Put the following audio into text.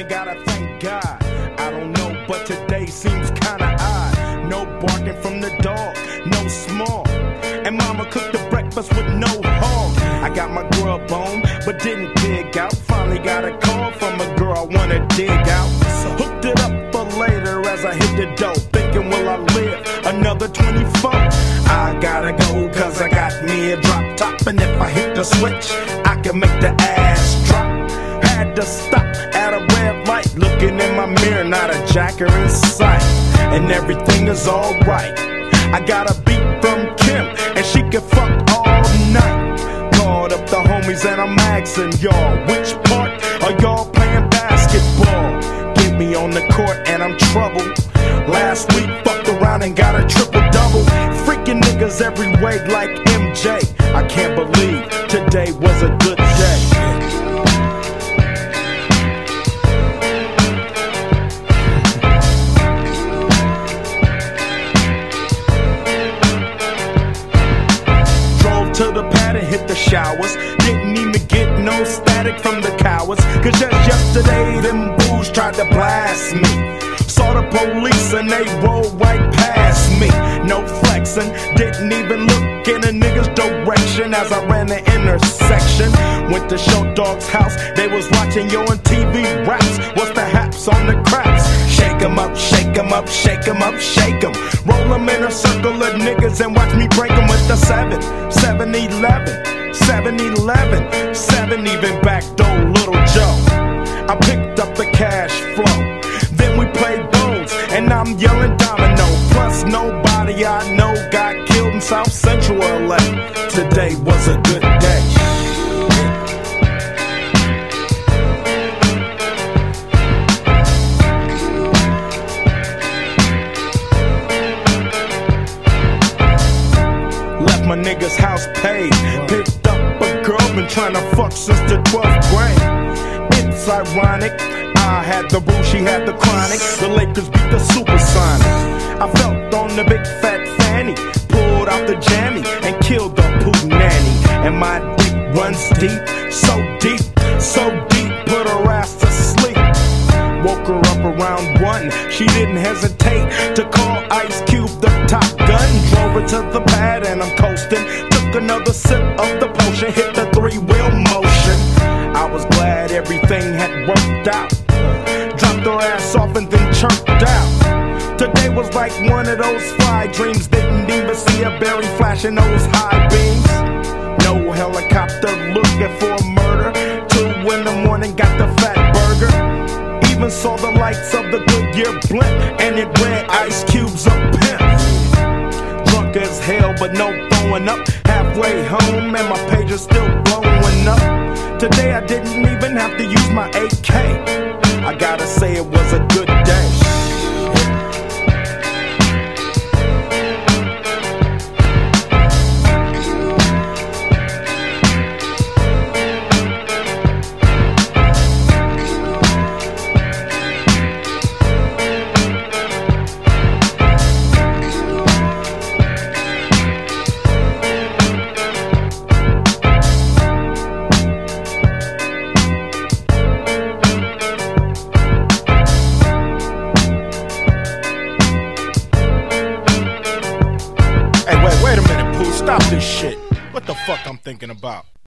gotta thank God. I don't know, but today seems kinda odd. No barking from the dog, no small. And mama cooked the breakfast with no hog. I got my grub on, but didn't dig out. Finally got a call from a girl I wanna dig out. Hooked it up for later as I hit the dope. Thinking, will I live another 24? I gotta go, cause I got me a drop top. And if I hit the switch, I can make the ass drop. Had to stop at a red light, looking in my mirror, not a jacker in sight. And everything is alright. I got a beat from Kim, and she can fuck all night. Called up the homies and I'm asking y'all, which part are y'all playing basketball? Get me on the court and I'm troubled. Last week fucked around and got a triple-double. Freaking niggas every way like MJ. I can't believe today was a good day. To the pad and hit the showers. Didn't even get no static from the cowards. Cause just yesterday them fools tried to blast me. Saw the police and they rolled right past me. No flexing, didn't even look in a nigga's direction as I ran the intersection. Went to Show Dog's house, they was watching Yo on TV raps. What's the haps on the craps? Shake 'em up, shake 'em up, shake 'em up, shake 'em. Roll 'em in a circle of niggas and watch me break 'em with the 7-11, 7-11, 7 even backdoor Little Joe. I picked up the cash flow, then we played bones, and I'm yelling domino. Plus nobody I know got killed in South Central LA. Today was a good day. My nigga's house paid. Picked up a girl, been trying to fuck since the 12th grade. It's ironic, I had the boo, she had the chronic. The Lakers beat the Supersonics. I felt on the big fat fanny, pulled out the jammy and killed the poo nanny. And my dick runs deep, so deep, so deep, put her ass to sleep. Woke her up around 1, she didn't hesitate to call Ice Cube the Top Gun. Drove her to the pad and I'm coasting. Took another sip of the potion, hit the 3-wheel motion. I was glad everything had worked out. Dropped her ass off and then chirped out. Today was like one of those fly dreams. Didn't even see a berry flashing those high beams. No helicopter looking for a murder. 2 in the morning, got the fat burger. Even saw the lights of the Goodyear blimp, and it read Ice Cube's a pimp. Drunk as hell, but no throwing up. Halfway home, and my pager's still blowing up. Today I didn't even have to use my AK. I gotta say it was a good day. Wait a minute, Pooh, stop this shit. What the fuck I'm thinking about?